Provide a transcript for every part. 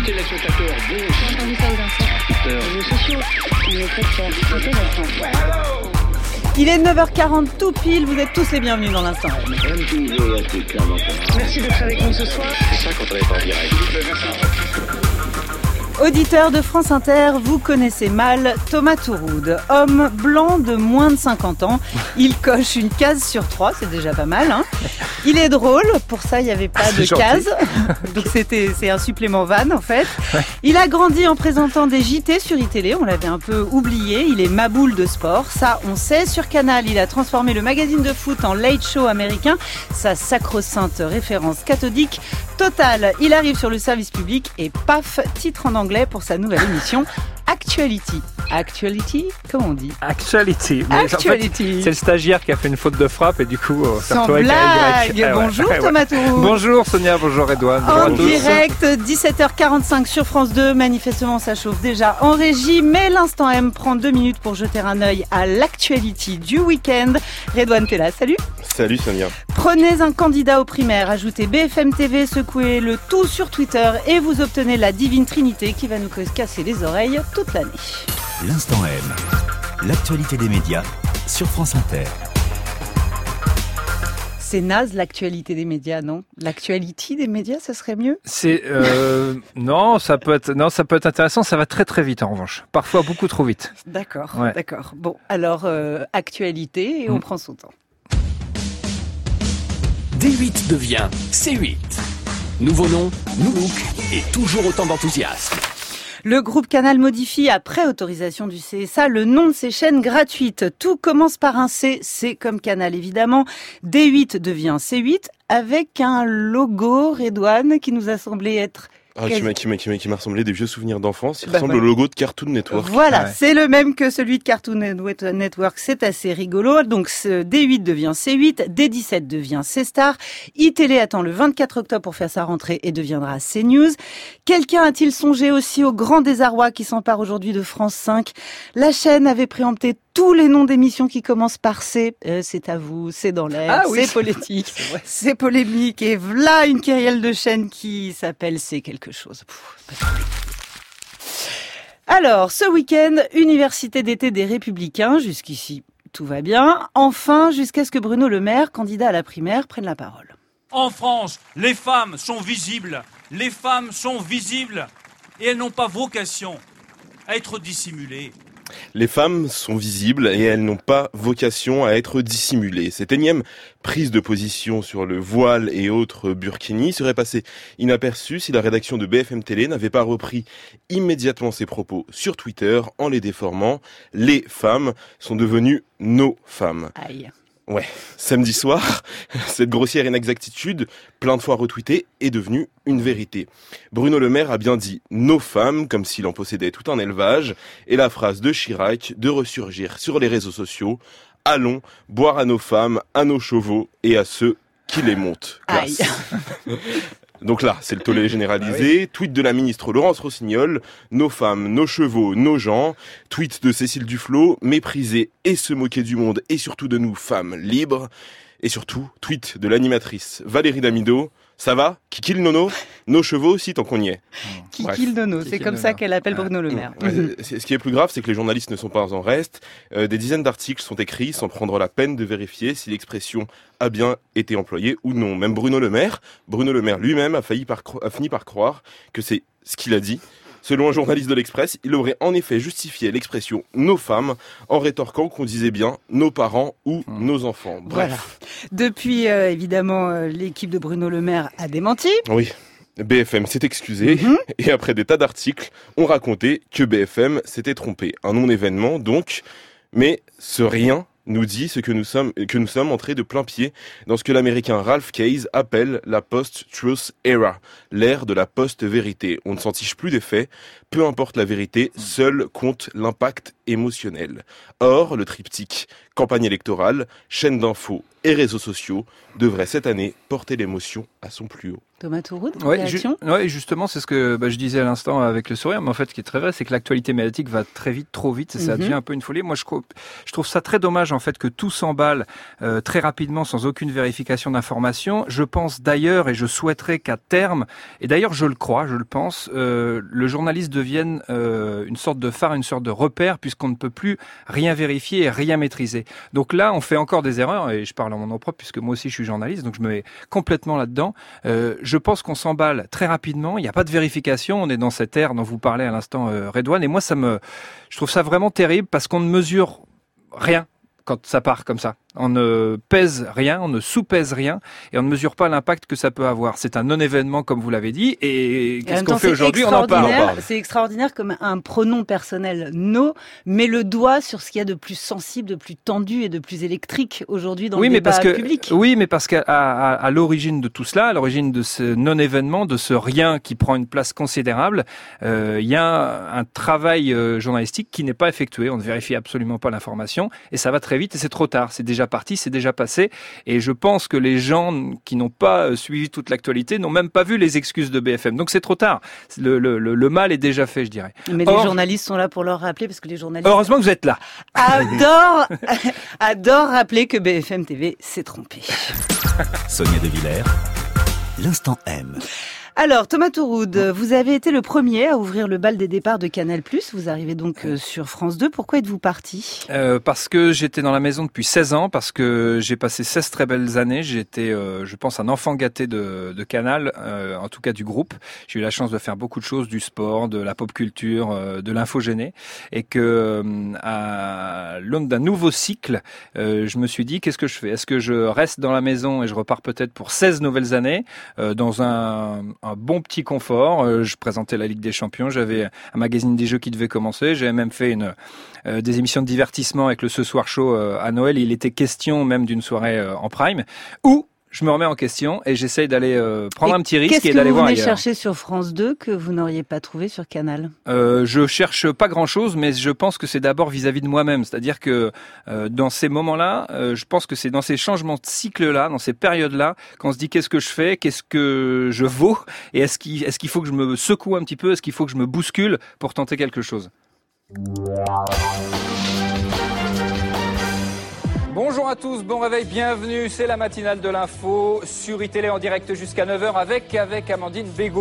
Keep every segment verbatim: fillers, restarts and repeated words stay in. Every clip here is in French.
téléspectateurs, bonjour. J'ai entendu ça aux infos. Les réseaux sociaux, on est très fiers. C'est intéressant. Il est neuf heures quarante tout pile, vous êtes tous les bienvenus dans l'Instant M. Merci d'être avec nous ce soir. C'est ça quand on est en direct. Auditeur de France Inter, vous connaissez mal Thomas Touroud. Homme blanc de moins de cinquante ans, il coche une case sur trois, c'est déjà pas mal. Hein. Il est drôle, pour ça il n'y avait pas ah, de gentil. case, donc c'était, c'est un supplément van en fait. Ouais. Il a grandi en présentant des J T sur iTélé, on l'avait un peu oublié, il est maboule de sport, ça on sait. Sur Canal, il a transformé le magazine de foot en late show américain, sa sacro-sainte référence cathodique totale. Il arrive sur le service public et paf, titre en anglais pour sa nouvelle émission Actuality. Actuality, comment on dit? Actuality. Mais Actuality. En fait, c'est le stagiaire qui a fait une faute de frappe et du coup, on s'est Sans retrouvé avec blague. Bonjour ouais. Thomas Touroud. Bonjour Sonia, bonjour Edouard. Bonjour en à tous. direct, dix-sept heures quarante-cinq sur France deux. Manifestement, ça chauffe déjà en régie. Mais l'Instant M prend deux minutes pour jeter un œil à l'actualité du week-end. Redouane, t'es là, salut. Salut Sonia. Prenez un candidat aux primaires, ajoutez B F M T V, secouez le tout sur Twitter et vous obtenez la divine trinité qui va nous casser les oreilles toute l'année. L'Instant M, l'actualité des médias sur France Inter. C'est naze l'actualité des médias, non? L'actualité des médias, ça serait mieux? C'est euh, non, ça peut être non, ça peut être intéressant. Ça va très très vite en revanche. Parfois beaucoup trop vite. D'accord, ouais. d'accord. Bon, alors euh, actualité et on mmh. prend son temps. D huit devient C huit. Nouveau nom, nouveau look et toujours autant d'enthousiasme. Le groupe Canal modifie, après autorisation du C S A, le nom de ses chaînes gratuites. Tout commence par un C, C comme Canal évidemment. D huit devient C huit avec un logo, Redouane, qui nous a semblé être... Ah, qui, m'a, qui, m'a, qui, m'a, qui m'a ressemblé des vieux souvenirs d'enfance. Il bah, ressemble ouais. au logo de Cartoon Network. Voilà, ouais. c'est le même que celui de Cartoon Network. C'est assez rigolo. Donc ce D huit devient C huit, D dix-sept devient C-Star. iTélé attend le vingt-quatre octobre pour faire sa rentrée et deviendra CNews. Quelqu'un a-t-il songé aussi au grand désarroi qui s'empare aujourd'hui de France cinq? La chaîne avait préempté tous les noms d'émissions qui commencent par C. Euh, c'est à vous, c'est dans l'air, ah, oui, c'est politique, c'est, c'est polémique. Et voilà une kyrielle de chaînes qui s'appelle C'est quelque chose. Pff, Alors, ce week-end, Université d'été des Républicains. Jusqu'ici, tout va bien. Enfin, jusqu'à ce que Bruno Le Maire, candidat à la primaire, prenne la parole. En France, les femmes sont visibles. Les femmes sont visibles. Et elles n'ont pas vocation à être dissimulées. Les femmes sont visibles et elles n'ont pas vocation à être dissimulées. Cette énième prise de position sur le voile et autres burkinis serait passée inaperçue si la rédaction de B F M Télé n'avait pas repris immédiatement ses propos sur Twitter en les déformant. Les femmes sont devenues nos femmes. Aïe. Ouais, samedi soir, cette grossière inexactitude, plein de fois retweetée, est devenue une vérité. Bruno Le Maire a bien dit « nos femmes » comme s'il en possédait tout un élevage, et la phrase de Chirac de ressurgir sur les réseaux sociaux « allons boire à nos femmes, à nos chevaux et à ceux qui les montent ». Classe. Aïe. Donc là, c'est le tollé généralisé. Ah oui. Tweet de la ministre Laurence Rossignol, nos femmes, nos chevaux, nos gens. Tweet de Cécile Duflot, mépriser et se moquer du monde et surtout de nous, femmes libres. Et surtout, tweet de l'animatrice Valérie Damido. Ça va? Kiki le nono? Nos chevaux aussi, tant qu'on y est. Kiki le nono, c'est comme ça qu'elle appelle Bruno Le Maire. Ouais, ce qui est plus grave, c'est que les journalistes ne sont pas en reste. Euh, des dizaines d'articles sont écrits sans prendre la peine de vérifier si l'expression a bien été employée ou non. Même Bruno Le Maire, Bruno Le Maire lui-même a, failli par, a fini par croire que c'est ce qu'il a dit. Selon un journaliste de l'Express, il aurait en effet justifié l'expression « nos femmes » en rétorquant qu'on disait bien « nos parents » ou mmh. « nos enfants ». Bref. Voilà. Depuis, euh, évidemment, euh, l'équipe de Bruno Le Maire a démenti. Oui. B F M s'est excusé mmh. et après des tas d'articles, on racontait que B F M s'était trompé. Un non-événement donc, mais ce rien nous dit ce que nous sommes, que nous sommes entrés de plein pied dans ce que l'américain Ralph Case appelle la post-truth era, l'ère de la post-vérité. On ne s'en tige plus des faits, peu importe la vérité, seul compte l'impact émotionnel. Or, le triptyque campagne électorale, chaîne d'infos et réseaux sociaux devrait cette année porter l'émotion à à son plus haut. Thomas Touroud, Ouais, réaction ju- ouais, justement, c'est ce que bah, je disais à l'instant avec le sourire, mais en fait, ce qui est très vrai, c'est que l'actualité médiatique va très vite, trop vite, et ça Mhm. devient un peu une folie. Moi, je, trouve- je trouve ça très dommage, en fait, que tout s'emballe euh, très rapidement, sans aucune vérification d'information. Je pense d'ailleurs, et je souhaiterais qu'à terme, et d'ailleurs, je le crois, je le pense, euh, le journaliste devienne euh, une sorte de phare, une sorte de repère, puisqu'on ne peut plus rien vérifier et rien maîtriser. Donc là, on fait encore des erreurs, et je parle en mon nom propre, puisque moi aussi, je suis journaliste, donc je me mets complètement là-dedans. Euh, je pense qu'on s'emballe très rapidement, il n'y a pas de vérification, on est dans cette ère dont vous parlez à l'instant, euh, Redouane, et moi ça me, je trouve ça vraiment terrible parce qu'on ne mesure rien quand ça part comme ça. On ne pèse rien, on ne sous-pèse rien, et on ne mesure pas l'impact que ça peut avoir. C'est un non-événement, comme vous l'avez dit, et Et en qu'est-ce même qu'on temps, fait c'est aujourd'hui? On en parle. extraordinaire- C'est extraordinaire comme un pronom personnel no met le doigt sur ce qu'il y a de plus sensible, de plus tendu et de plus électrique aujourd'hui dans oui, le mais débat parce que, public. Oui, mais parce qu'à à, à l'origine de tout cela, à l'origine de ce non-événement, de ce rien qui prend une place considérable, euh, il y a un travail euh, journalistique qui n'est pas effectué. On ne vérifie absolument pas l'information et ça va très vite et c'est trop tard. C'est déjà parti, c'est déjà passé. Et je pense que les gens qui n'ont pas suivi toute l'actualité n'ont même pas vu les excuses de B F M. Donc c'est trop tard. Le, le, le, le mal est déjà fait, je dirais. Mais Or, les journalistes sont là pour leur rappeler, parce que les journalistes heureusement que vous êtes là. adorent, adorent rappeler que B F M T V s'est trompé. Sonia De Villers, l'instant M. Alors, Thomas Touroud, vous avez été le premier à ouvrir le bal des départs de Canal+. Vous arrivez donc euh, sur France deux. Pourquoi êtes-vous parti ? Euh, parce que j'étais dans la maison depuis seize ans, parce que j'ai passé seize très belles années. J'ai été, euh, je pense, un enfant gâté de, de Canal, euh, en tout cas du groupe. J'ai eu la chance de faire beaucoup de choses, du sport, de la pop culture, euh, de l'infogéné. Et que euh, à l'aune d'un nouveau cycle, euh, je me suis dit, qu'est-ce que je fais ? Est-ce que je reste dans la maison et je repars peut-être pour seize nouvelles années, euh, dans un... un bon petit confort. Euh, je présentais la Ligue des Champions, j'avais un magazine des jeux qui devait commencer, j'avais même fait une, euh, des émissions de divertissement avec le Ce Soir Show euh, à Noël. Il était question même d'une soirée euh, en prime, où je me remets en question et j'essaye d'aller euh, prendre Et un petit risque et Qu'est-ce d'aller que vous voir venez ailleurs. chercher sur France deux que vous n'auriez pas trouvé sur Canal ? Euh, je cherche pas grand-chose, mais je pense que c'est d'abord vis-à-vis de moi-même. C'est-à-dire que euh, dans ces moments-là, euh, je pense que c'est dans ces changements de cycle-là, dans ces périodes-là, qu'on se dit qu'est-ce que je fais, qu'est-ce que je vaux, et est-ce qu'il, est-ce qu'il faut que je me secoue un petit peu, est-ce qu'il faut que je me bouscule pour tenter quelque chose. Bonjour à tous, bon réveil, bienvenue, c'est la matinale de l'info sur iTélé en direct jusqu'à neuf heures avec, avec Amandine Bégaud.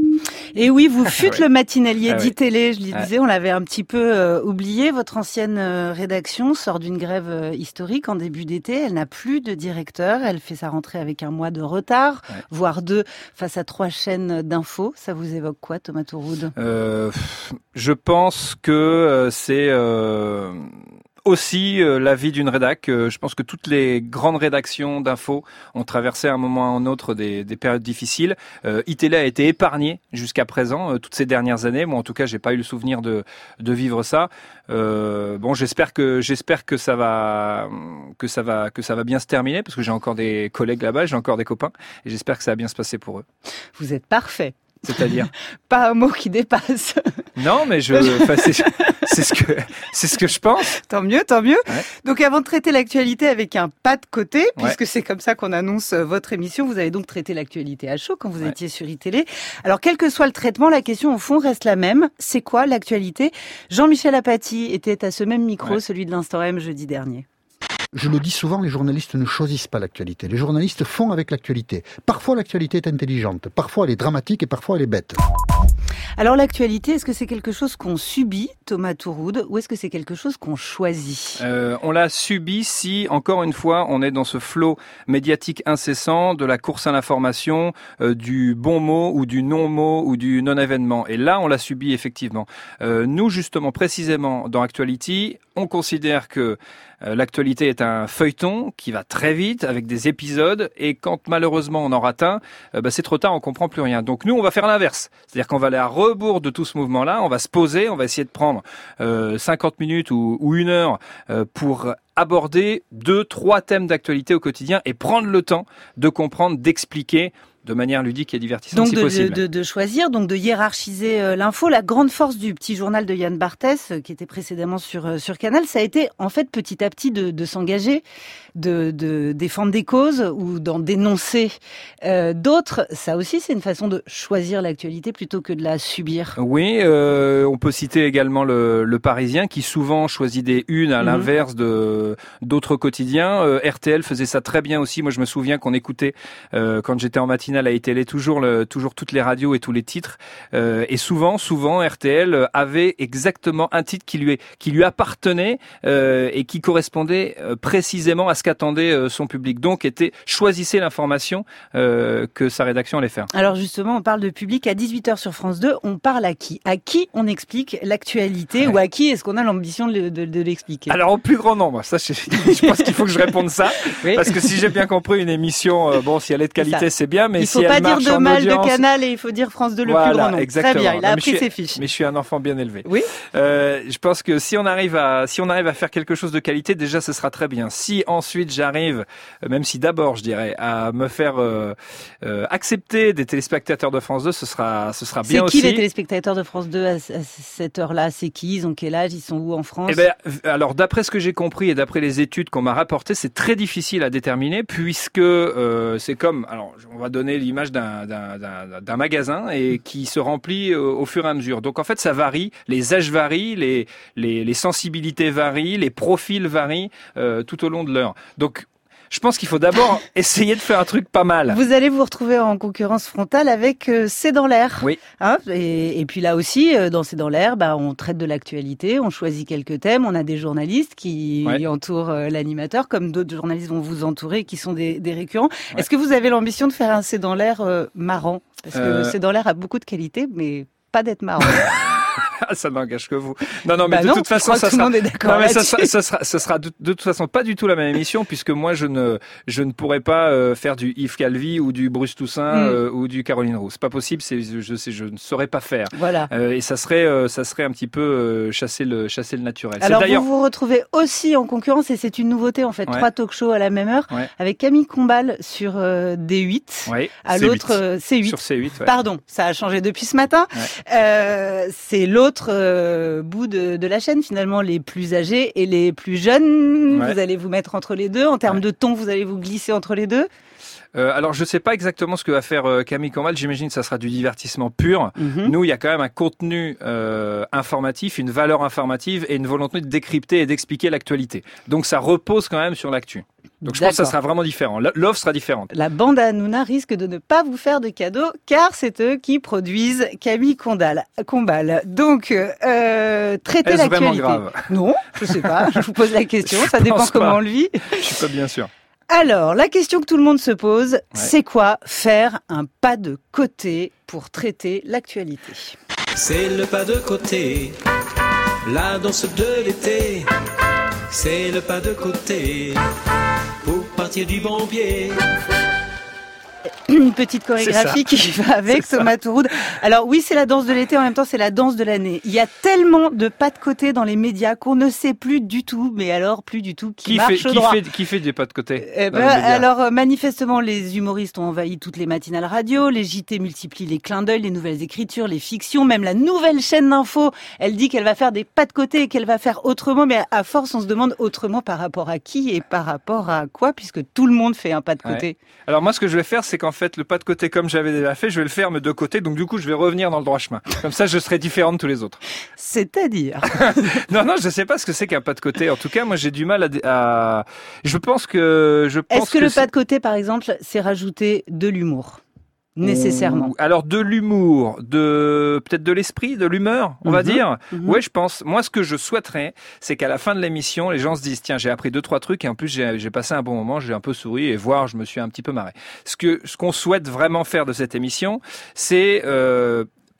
Et oui, vous fûtes Ouais. le matinalier Ah oui. d'ITélé, je le Ouais. disais, on l'avait un petit peu euh, oublié. Votre ancienne euh, rédaction sort d'une grève euh, historique en début d'été. Elle n'a plus de directeur. Elle fait sa rentrée avec un mois de retard, Ouais. voire deux, face à trois chaînes d'infos. Ça vous évoque quoi, Thomas Touroud ? Euh, je pense que euh, c'est... Euh... Aussi, euh, la vie d'une rédac. Euh, je pense que toutes les grandes rédactions d'infos ont traversé à un moment ou un autre des, des périodes difficiles. Euh, iTélé a été épargné jusqu'à présent, euh, toutes ces dernières années. Moi, en tout cas, j'ai pas eu le souvenir de, de vivre ça. Euh, bon, j'espère que j'espère que ça va que ça va que ça va bien se terminer parce que j'ai encore des collègues là-bas, j'ai encore des copains et j'espère que ça va bien se passer pour eux. Vous êtes parfait. C'est-à-dire. Pas un mot qui dépasse. Non, mais je, enfin, c'est, c'est ce que, c'est ce que je pense. Tant mieux, tant mieux. Ouais. Donc avant de traiter l'actualité avec un pas de côté, Ouais. puisque c'est comme ça qu'on annonce euh, votre émission, vous avez donc traité l'actualité à chaud quand vous Ouais. étiez sur iTélé. Alors quel que soit le traitement, la question au fond reste la même. C'est quoi l'actualité ? Jean-Michel Apathy était à ce même micro, Ouais. celui de l'Instant M jeudi dernier. Je le dis souvent, les journalistes ne choisissent pas l'actualité. Les journalistes font avec l'actualité. Parfois, l'actualité est intelligente. Parfois, elle est dramatique et parfois, elle est bête. Alors l'actualité, est-ce que c'est quelque chose qu'on subit, Thomas Touroud, ou est-ce que c'est quelque chose qu'on choisit ? Euh, on l'a subi si, encore une fois, on est dans ce flot médiatique incessant de la course à l'information, euh, du bon mot ou du non-mot ou du non-événement. Et là, on l'a subi effectivement. Euh, nous, justement, précisément, dans Actuality, on considère que euh, l'actualité est un feuilleton qui va très vite avec des épisodes et quand malheureusement on en rate un, euh, bah, c'est trop tard, on comprend plus rien. Donc nous, on va faire l'inverse. C'est-à-dire qu'on va aller à rebours de tout ce mouvement-là, on va se poser, on va essayer de prendre euh, cinquante minutes ou, ou une heure euh, pour aborder deux, trois thèmes d'actualité au quotidien et prendre le temps de comprendre, d'expliquer de manière ludique et divertissante donc si de, possible. De, de, de choisir, donc de hiérarchiser euh, l'info. La grande force du petit journal de Yann Barthès, euh, qui était précédemment sur euh, sur Canal, ça a été en fait petit à petit de, de s'engager, de, de défendre des causes ou d'en dénoncer euh, d'autres. Ça aussi, c'est une façon de choisir l'actualité plutôt que de la subir. Oui, euh, on peut citer également le, le Parisien qui souvent choisit des unes à mmh. l'inverse de d'autres quotidiens. Euh, R T L faisait ça très bien aussi. Moi, je me souviens qu'on écoutait euh, quand j'étais en matinale à I T L toujours le, toujours toutes les radios et tous les titres. Euh, et souvent, souvent, R T L avait exactement un titre qui lui qui lui appartenait euh, et qui correspondait euh, précisément à ce qu'attendait euh, son public. Donc, était choisissait l'information euh, que sa rédaction allait faire. Alors justement, on parle de public à dix-huit heures sur France deux. On parle à qui ? À qui on explique l'actualité ouais. ou à qui est-ce qu'on a l'ambition de, de, de l'expliquer ? Alors au plus grand nombre. Ça, je, je pense qu'il faut que je réponde ça oui. parce que si j'ai bien compris, une émission, euh, bon, si elle est de qualité, c'est, c'est bien, mais il si faut elle pas marche dire de mal audience... de Canal et il faut dire France deux le voilà, plus grand nombre. Exactement. Très bien, il a non, appris suis, ses fiches. Mais je suis un enfant bien élevé. Oui. Euh, je pense que si on arrive à si on arrive à faire quelque chose de qualité, déjà, ce sera très bien. Si ensuite j'arrive, même si d'abord je dirais, à me faire euh, euh, accepter des téléspectateurs de France deux, ce sera ce sera bien c'est aussi. C'est qui les téléspectateurs de France deux à, à cette heure-là ? C'est qui ? Ils ont quel âge ? Ils sont où en France ? Eh ben, alors d'après ce que j'ai compris et d'après les études qu'on m'a rapportées, c'est très difficile à déterminer puisque euh, c'est comme, alors on va donner l'image d'un, d'un, d'un, d'un magasin et qui se remplit au, au fur et à mesure. Donc en fait ça varie, les âges varient, les les, les sensibilités varient, les profils varient euh, tout au long de l'heure. Donc je pense qu'il faut d'abord essayer de faire un truc pas mal. Vous allez vous retrouver en concurrence frontale avec euh, C'est dans l'air. Oui. Hein et, et puis là aussi, euh, dans C'est dans l'air, bah, on traite de l'actualité, on choisit quelques thèmes, on a des journalistes qui ouais. entourent euh, l'animateur, comme d'autres journalistes vont vous entourer, qui sont des, des récurrents. Ouais. Est-ce que vous avez l'ambition de faire un C'est dans l'air euh, marrant ? Parce que euh... C'est dans l'air a beaucoup de qualités, mais pas d'être marrant. Ça n'engage que vous. Non, non, mais bah de non, toute façon, ça sera. Non, mais ça, ça, ça sera, ça sera de, de toute façon pas du tout la même émission puisque moi je ne, je ne pourrais pas euh, faire du Yves Calvi ou du Bruce Toussaint mm. euh, ou du Caroline Roux. C'est pas possible. C'est, je sais, je ne saurais pas faire. Voilà. Euh, et ça serait, euh, ça serait un petit peu euh, chasser le, chasser le naturel. Alors c'est d'ailleurs... vous vous retrouvez aussi en concurrence et c'est une nouveauté en fait. Ouais. Trois talk-shows à la même heure ouais. avec Camille Combal sur euh, D huit. Ouais. À C huit. l'autre euh, C huit. Sur C huit. Ouais. Pardon, ça a changé depuis ce matin. Ouais. Euh, c'est l'autre. Euh, bout de, de la chaîne finalement, les plus âgés et les plus jeunes. Ouais. Vous allez vous mettre entre les deux. En termes ouais. de ton, vous allez vous glisser entre les deux. Euh, alors je sais pas exactement ce que va faire euh, Camille Combal. J'imagine que ça sera du divertissement pur. Mm-hmm. Nous, il y a quand même un contenu euh, informatif, une valeur informative et une volonté de décrypter et d'expliquer l'actualité. Donc ça repose quand même sur l'actu. Donc je D'accord. pense que ça sera vraiment différent. L'offre sera différente. La bande à Hanouna risque de ne pas vous faire de cadeaux car c'est eux qui produisent Camille Combal. Combal. Donc euh, traiter Est-ce l'actualité. Vraiment grave ? Non, je sais pas. Je vous pose la question. Ça dépend comment pas. on le vit. Je suis pas bien sûr. Alors, la question que tout le monde se pose, ouais. c'est quoi faire un pas de côté pour traiter l'actualité ? C'est le pas de côté, la danse de l'été. C'est le pas de côté pour partir du bon pied. Une petite chorégraphie qui va avec Thomas Touroud. Alors oui, c'est la danse de l'été, en même temps c'est la danse de l'année. Il y a tellement de pas de côté dans les médias qu'on ne sait plus du tout, mais alors plus du tout qui, qui marche fait, au qui droit. Fait, qui fait des pas de côté eh ben, Alors manifestement, les humoristes ont envahi toutes les matinales radio, les J T multiplient les clins d'œil, les nouvelles écritures, les fictions, même la nouvelle chaîne d'info. Elle dit qu'elle va faire des pas de côté et qu'elle va faire autrement, mais à force on se demande autrement par rapport à qui et par rapport à quoi, puisque tout le monde fait un pas de côté. Ouais. Alors moi ce que je vais faire, c'est qu'en fait le pas de côté comme j'avais déjà fait, je vais le faire mais de côté, donc du coup je vais revenir dans le droit chemin. Comme ça je serai différent de tous les autres. C'est-à-dire Non non, je sais pas ce que c'est qu'un pas de côté. En tout cas, moi j'ai du mal à, à... je pense que je pense Est-ce que, que le c'est... pas de côté par exemple, c'est rajouter de l'humour? Nécessairement. Ou, alors de l'humour, de peut-être de l'esprit, de l'humeur, on mm-hmm. va dire. Mm-hmm. Ouais, je pense. Moi, ce que je souhaiterais, c'est qu'à la fin de l'émission, les gens se disent tiens, j'ai appris deux trois trucs et en plus j'ai, j'ai passé un bon moment, j'ai un peu souri et voire je me suis un petit peu marré. Ce que ce qu'on souhaite vraiment faire de cette émission, c'est euh,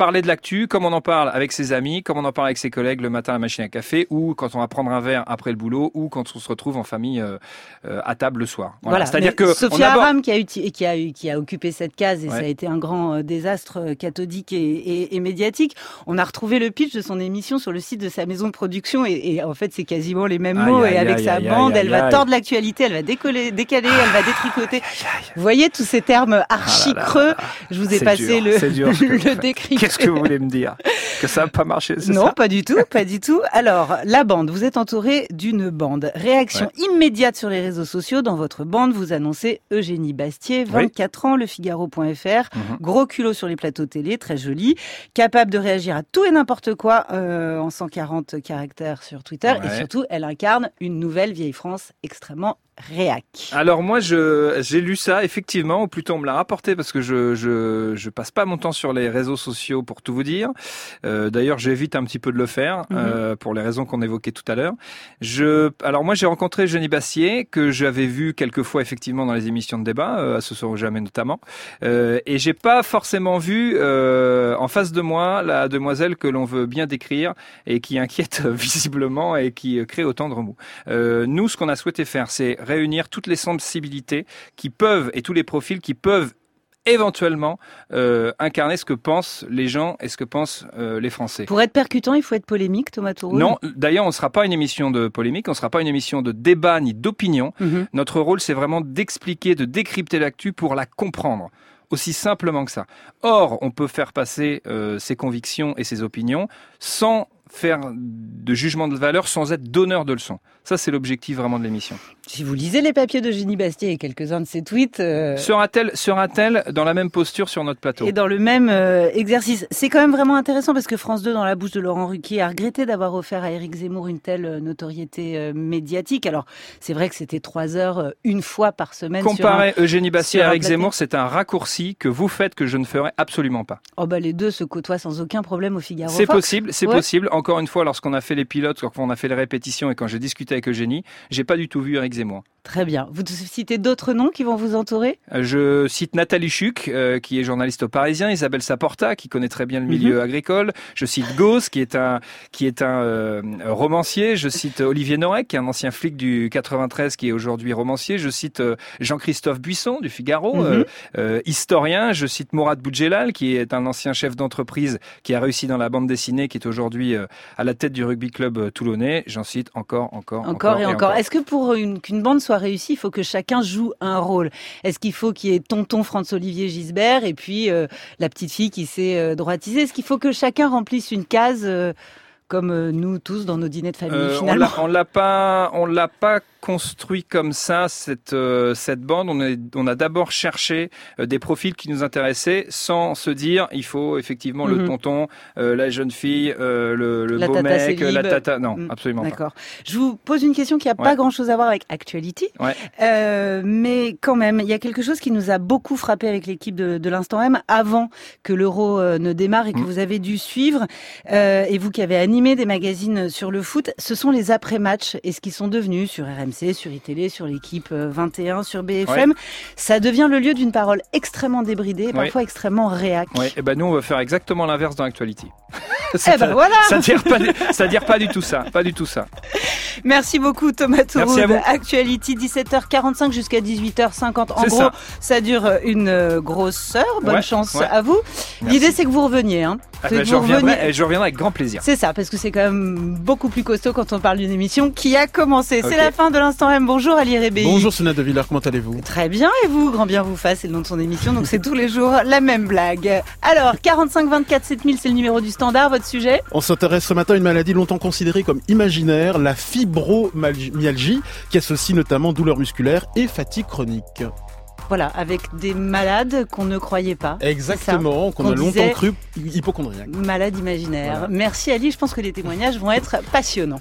parler de l'actu comme on en parle avec ses amis, comme on en parle avec ses collègues le matin à la machine à café, ou quand on va prendre un verre après le boulot, ou quand on se retrouve en famille euh, euh, à table le soir. Voilà. Voilà. C'est-à-dire que Sophia aborde... Aram qui a, uti- qui, a, qui a occupé cette case et ouais. ça a été un grand euh, désastre euh, cathodique et, et, et médiatique. On a retrouvé le pitch de son émission sur le site de sa maison de production et, et en fait c'est quasiment les mêmes aïe, mots aïe, et avec aïe, sa aïe, bande, aïe, elle va aïe. tordre l'actualité, elle va décoller, décaler, elle va détricoter. Vous voyez tous ces termes archi Ah là là creux. là là. Je vous ai C'est passé dur, le, c'est dur, ce que vous le faites. décrypter. Qu'est-ce que vous voulez me dire? Que ça n'a pas marché, c'est Non, ça? pas du tout, pas du tout. Alors, la bande, vous êtes entouré d'une bande. Réaction Ouais. immédiate sur les réseaux sociaux. Dans votre bande, vous annoncez Eugénie Bastier, vingt-quatre ans, le Figaro point F R, Mhm. gros culot sur les plateaux télé, très joli, capable de réagir à tout et n'importe quoi euh, en cent quarante caractères sur Twitter. Ouais. Et surtout, elle incarne une nouvelle vieille France extrêmement réac. Alors moi, je j'ai lu ça effectivement, ou plutôt on me l'a rapporté parce que je je je passe pas mon temps sur les réseaux sociaux pour tout vous dire. Euh, D'ailleurs, j'évite un petit peu de le faire Mhm. euh, pour les raisons qu'on évoquait tout à l'heure. Je alors moi j'ai rencontré Eugénie Bastier que j'avais vu quelques fois effectivement dans les émissions de débat, euh, à Ce soir ou jamais notamment, euh, et j'ai pas forcément vu euh, en face de moi la demoiselle que l'on veut bien décrire et qui inquiète visiblement et qui euh, crée autant de remous. Euh, nous, ce qu'on a souhaité faire, c'est réunir toutes les sensibilités qui peuvent et tous les profils qui peuvent éventuellement euh, incarner ce que pensent les gens et ce que pensent euh, les Français. Pour être percutant, il faut être polémique, Thomas Touroul. Non, d'ailleurs, on ne sera pas une émission de polémique, on ne sera pas une émission de débat ni d'opinion. Mhm. Notre rôle, c'est vraiment d'expliquer, de décrypter l'actu pour la comprendre. Aussi simplement que ça. Or, on peut faire passer euh, ses convictions et ses opinions sans faire de jugement de valeur, sans être donneur de leçons. Ça, c'est l'objectif vraiment de l'émission. Si vous lisez les papiers d'Eugénie Bastier et quelques-uns de ses tweets... Euh... Sera-t-elle, sera-t-elle dans la même posture sur notre plateau? Et dans le même euh, exercice. C'est quand même vraiment intéressant parce que France deux, dans la bouche de Laurent Ruquier, a regretté d'avoir offert à Éric Zemmour une telle euh, notoriété euh, médiatique. Alors, c'est vrai que c'était trois heures, euh, une fois par semaine. Comparer sur un, Eugénie Bastier sur à un Éric plateau. Zemmour, c'est un raccourci que vous faites que je ne ferai absolument pas. Oh bah les deux se côtoient sans aucun problème au Figaro. C'est Fox. possible, c'est Ouais. possible. Encore une fois, lorsqu'on a fait les pilotes, quand on a fait les répétitions et quand j'ai discuté avec Eugénie, j'ai pas du tout vu Éric Zemmour. Très bien. Vous citez d'autres noms qui vont vous entourer? Je cite Nathalie Chuc, euh, qui est journaliste au Parisien, Isabelle Saporta, qui connaît très bien le milieu Mhm. agricole. Je cite Gauss, qui est un qui est un euh, romancier. Je cite Olivier Norek, qui est un ancien flic du quatre-vingt-treize, qui est aujourd'hui romancier. Je cite euh, Jean-Christophe Buisson du Figaro, Mhm. euh, euh, historien. Je cite Mourad Boudjelal, qui est un ancien chef d'entreprise qui a réussi dans la bande dessinée, qui est aujourd'hui euh, à la tête du rugby club euh, toulonnais. J'en cite encore, encore, encore, Encore et encore. Est-ce que pour une, qu'une bande soit réussie, il faut que chacun joue un rôle? Est-ce qu'il faut qu'il y ait tonton François-Olivier Gisbert et puis euh, la petite fille qui s'est euh, droitisée? Est-ce qu'il faut que chacun remplisse une case euh, comme euh, nous tous dans nos dîners de famille Euh, on finalement? l'a- on l'a pas, on l'a pas construit comme ça cette euh, cette bande. On, est, on a d'abord cherché euh, des profils qui nous intéressaient, sans se dire il faut effectivement Mhm. le tonton, euh, la jeune fille, euh, le, le La beau tata mec, célib. la tata. Non, Mm, absolument pas. D'accord. Je vous pose une question qui n'a Ouais. pas grand-chose à voir avec Actuality, Ouais. euh, mais quand même, il y a quelque chose qui nous a beaucoup frappé avec l'équipe de, de l'Instant M avant que l'Euro euh, ne démarre et que Mm. vous avez dû suivre, euh, et vous qui avez animé des magazines sur le foot, ce sont les après-matchs et ce qu'ils sont devenus sur R M C, sur iTélé, sur l'équipe euh, vingt et un, sur B F M. Ouais. Ça devient le lieu d'une parole extrêmement débridée et Ouais. parfois extrêmement réac. Ouais. Et ben nous on va faire exactement l'inverse dans Actuality. Eh ben voilà. Ça dire pas, du- ça dire pas du tout ça, pas du tout ça. Merci beaucoup Thomas Touroul. Merci à vous. Actuality, dix-sept heures quarante-cinq jusqu'à dix-huit heures cinquante. En C'est gros, ça. ça. dure une euh, grosse heure. Bonne Ouais, chance ouais. à vous. Merci. L'idée, c'est que vous reveniez. Hein. Ah C'est ben, que je vous reviendrai, reveniez- et je reviendrai avec grand plaisir. C'est ça, parce que c'est quand même beaucoup plus costaud quand on parle d'une émission qui a commencé. Ok. C'est la fin de l'Instant M. Bonjour Ali Rébéi. Bonjour Sonia De Villers, comment allez-vous? Très bien, et vous? Grand bien vous fasse, c'est le nom de son émission, donc c'est tous les jours la même blague. Alors, quarante-cinq vingt-quatre sept mille, c'est le numéro du standard, votre sujet? On s'intéresse ce matin à une maladie longtemps considérée comme imaginaire, la fibromyalgie, qui associe notamment douleurs musculaires et fatigue chronique. Voilà, avec des malades qu'on ne croyait pas. Exactement, C'est ça qu'on a longtemps disait cru hypochondriaques. Malade imaginaire. Voilà. Merci Ali, je pense que les témoignages vont être passionnants.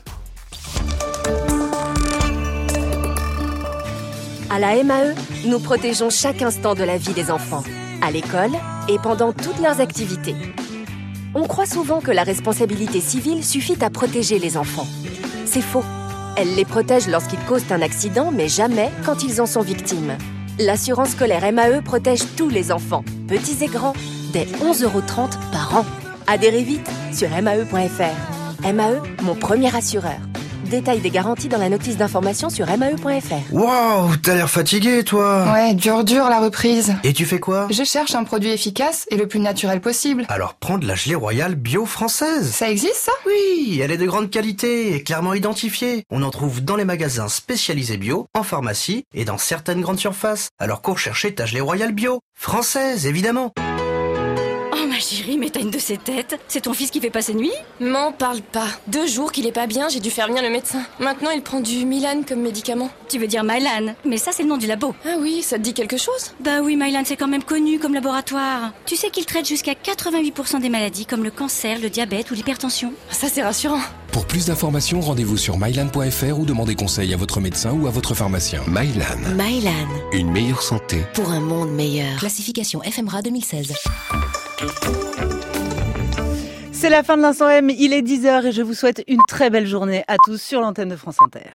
À la M A E, nous protégeons chaque instant de la vie des enfants, à l'école et pendant toutes leurs activités. On croit souvent que la responsabilité civile suffit à protéger les enfants. C'est faux. Elle les protège lorsqu'ils causent un accident, mais jamais quand ils en sont victimes. L'assurance scolaire M A E protège tous les enfants, petits et grands, dès onze euros trente par an. Adhérez vite sur M A E point F R. M A E, mon premier assureur. Détail des garanties dans la notice d'information sur M A E point F R. Waouh, t'as l'air fatigué, toi. Ouais, dur dur la reprise. Et tu fais quoi? Je cherche un produit efficace et le plus naturel possible. Alors prends de la gelée royale bio française. Ça existe, ça? Oui, elle est de grande qualité et clairement identifiée. On en trouve dans les magasins spécialisés bio, en pharmacie et dans certaines grandes surfaces. Alors cours chercher ta gelée royale bio. Française, évidemment. Oh ma chérie, mais t'as une de ces têtes. C'est ton fils qui fait pas ses nuits? M'en parle pas. Deux jours qu'il est pas bien, j'ai dû faire venir le médecin. Maintenant, il prend du Mylan comme médicament. Tu veux dire Mylan? Mais ça, c'est le nom du labo. Ah oui, ça te dit quelque chose? Bah oui, Mylan, c'est quand même connu comme laboratoire. Tu sais qu'il traite jusqu'à quatre-vingt-huit pour cent des maladies comme le cancer, le diabète ou l'hypertension. Ça, c'est rassurant. Pour plus d'informations, rendez-vous sur mylan point F R ou demandez conseil à votre médecin ou à votre pharmacien. Mylan. Mylan. Une meilleure santé. Pour un monde meilleur. Classification F M R A deux mille seize. C'est la fin de l'Instant M, il est dix heures et je vous souhaite une très belle journée à tous sur l'antenne de France Inter.